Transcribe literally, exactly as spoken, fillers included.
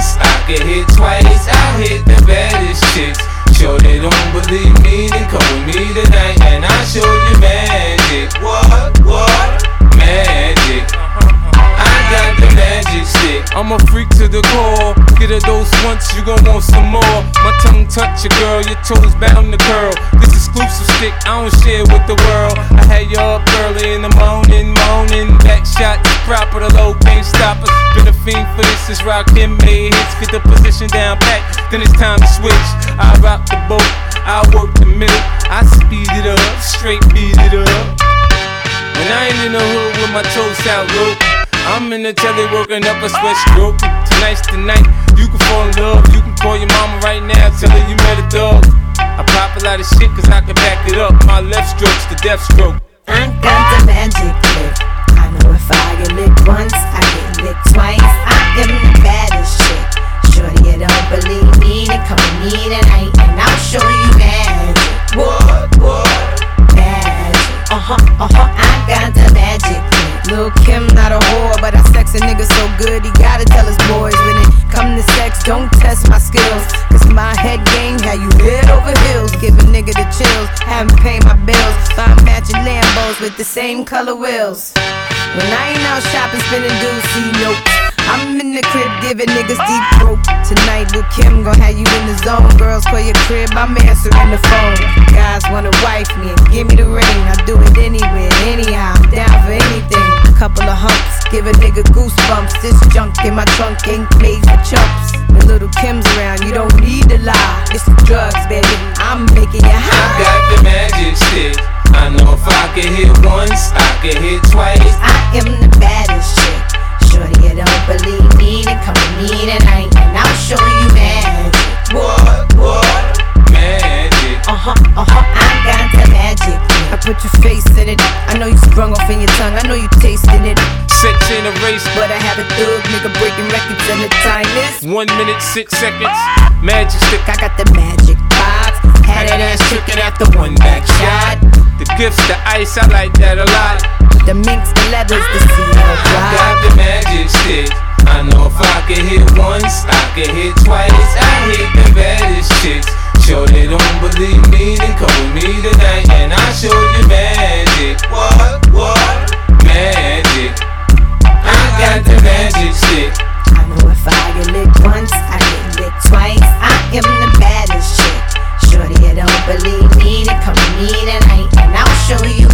once, I can hit twice. I hit the baddest chicks. Sure they don't believe me, then come with me tonight and I'll show you magic. What? What? Magic. I got the magic stick. I'm a freak to the core. Get a dose once, you gon' want some more. My tongue touch your girl, your toes bound to curl. This exclusive stick, I don't share with the world. I had you up early in the morning, moaning. Back shots proper, the low can't stop us. Been a fiend for this since Rakim made hits. Get the position down pat, then it's time to switch. I rock the boat, I work the middle. I speed it up, straight beat it up. When I ain't in the hood with my toes out low, I'm in the telly working up a sweat stroke. Tonight's the night, you can fall in love. You can call your mama right now, tell her you met a dog. I pop a lot of shit cause I can back it up. My left stroke's the death stroke. I got the magic lick. I know if I get licked once, I get licked twice. I am the baddest chick. Shorty, you don't believe me, then come with me tonight and I'll show you magic. What? What? Magic. Uh-huh, uh-huh, I got the magic lick. Lil' Kim not a whore, but I sex a nigga so good he gotta tell his boys when it come to sex, don't test my skills. Cause my head game had you head over heels. Give a nigga the chills, haven't paid my bills. Find matching Lambos with the same color wheels. When I ain't out shopping, spending dudes, see nope. I'm in the crib giving niggas deep throat. Tonight, Lil' Kim gon' have you in the zone. Girls call your crib, I'm answering the phone. Guys wanna wife me and give me the ring. I do it anywhere, anyhow, I'm down for anything. Couple of humps, give a nigga goosebumps. This junk in my trunk ain't made for chumps. When Little Kim's around, you don't need to lie. It's the drugs, baby, I'm making you high. I got the magic stick. I know if I can hit once, I can hit twice. I am the baddest chick. Shorty, you don't believe me, then come with me tonight and I'll show you magic. What? What? Magic. Uh-huh, uh-huh, I got the magic. I put your face in it. I know you sprung off in your tongue. I know you tasted it. Set in a race, But I have a thug nigga breaking records and the time is one minute, six seconds. Magic stick, I got the magic vibes. Had that ass chicken after one back shot. the gifts, the ice, I like that a lot. The minks, the leathers, the seal I ride. got the magic stick. I know if I can hit once, I can hit twice. I hit the baddest chicks. Sure they don't believe me, then come with me tonight and I'll show you magic. What? What? Magic. I got the magic stick. I know if I get licked once, I get licked twice. I am the baddest chick. Shorty, you don't believe me, then come with me tonight and I'll show you